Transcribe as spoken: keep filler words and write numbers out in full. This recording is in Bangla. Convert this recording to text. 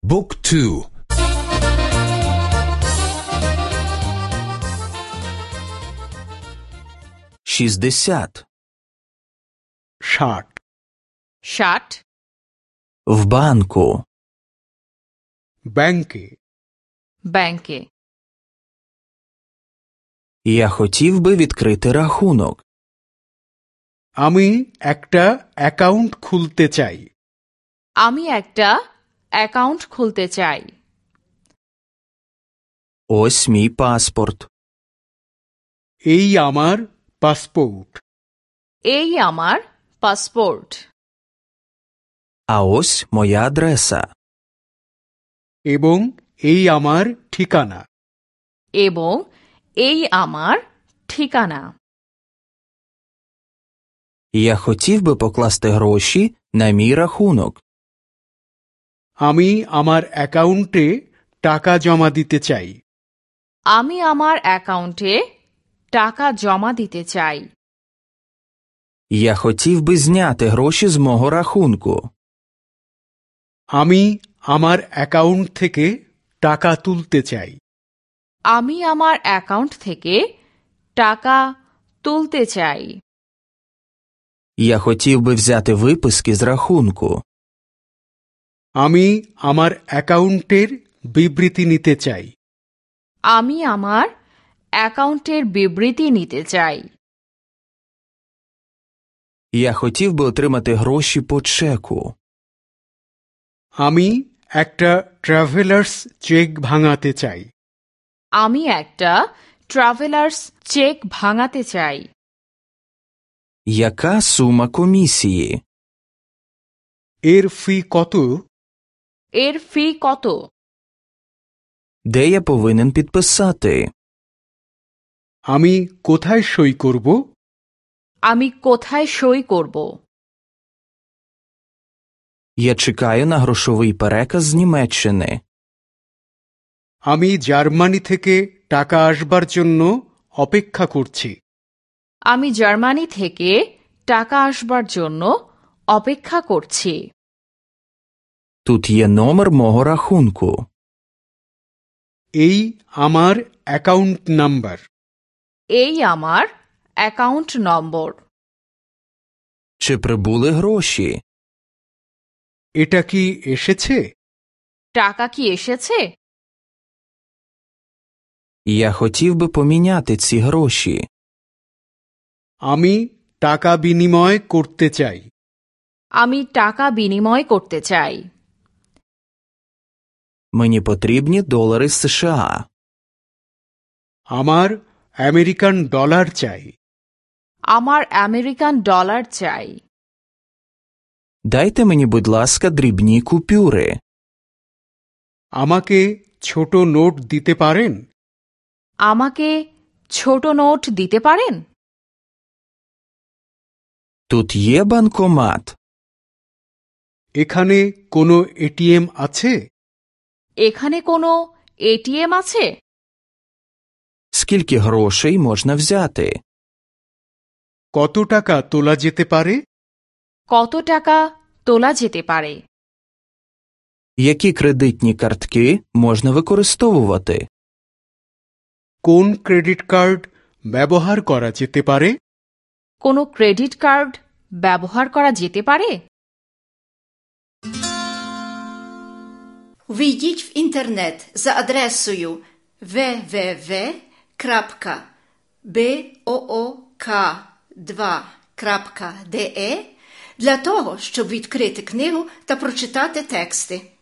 บุ๊กทูшістдесят ষাট ষাট в банку ব্যাংকে ব্যাংকে Я хотів би відкрити рахунок. আমি একটা অ্যাকাউন্ট খুলতে চাই আমি একটা অ্যাকাউন্ট খুলতে চাই Ось мій паспорт. এই আমার পাসপোর্ট এই আমার পাসপোর্ট А ось моя адреса. এবং এই আমার ঠিকানা এবং এই আমার ঠিকানা Я хотів би покласти гроші на мій рахунок. আমি আমার অ্যাকাউন্টে টাকা জমা দিতে চাই আমি আমার অ্যাকাউন্টে টাকা জমা দিতে চাই Я хотів би зняти гроші з мого рахунку. আমি আমার অ্যাকাউন্ট থেকে টাকা তুলতে চাই আমি আমার অ্যাকাউন্ট থেকে টাকা তুলতে চাই Я хотів би взяти виписки з рахунку. আমি আমার অ্যাকাউন্টের বিবৃতি নিতে চাই আমি আমার অ্যাকাউন্টের বিবৃতি নিতে চাই Я хотів би отримати гроші по чеку. আমি একটা ট্রাভেলার্স চেক ভাঙাতে চাই আমি একটা ট্রাভেলার্স চেক ভাঙাতে চাই Яка сума комісії? এর ফি কত এর ফি কত Де я повинен підписати? আমি কোথায় সই করব আমি কোথায় সই করব Я чекаю на грошовий переказ з Німеччини. আমি জার্মানি থেকে টাকা আসবার জন্য অপেক্ষা করছি আমি জার্মানি থেকে টাকা আসবার জন্য অপেক্ষা করছি Тут є номер мого рахунку. এই আমার অ্যাকাউন্ট নাম্বার এই আমার অ্যাকাউন্ট নম্বর Чи прибули гроші? এটা কি এসেছে টাকা কি এসেছে Я хотів би поміняти ці гроші. আমি টাকা বিনিময় করতে চাই আমি টাকা বিনিময় করতে চাই Мені потрібні долари з США. আমার আমেরিকান ডলার চাই আমার আমেরিকান ডলার চাই Дайте мені, будь ласка, дрібні купюри. আমাকে ছোট নোট দিতে পারেন আমাকে ছোট নোট দিতে পারেন Тут є банкомат. এখানে কোনো এটিএম আছে এখানে কোনো এটিএম আছে Скільки грошей можна взяти? কত টাকা তোলা যেতে পারে কত টাকা তোলা যেতে পারে Які кредитні картки можна використовувати? কোন ক্রেডিট কার্ড ব্যবহার করা যেতে পারে কোনো ক্রেডিট কার্ড ব্যবহার করা যেতে পারে Ввійдіть в інтернет за адресою double-u double-u double-u крапка book два крапка de для того, щоб відкрити книгу та прочитати тексти.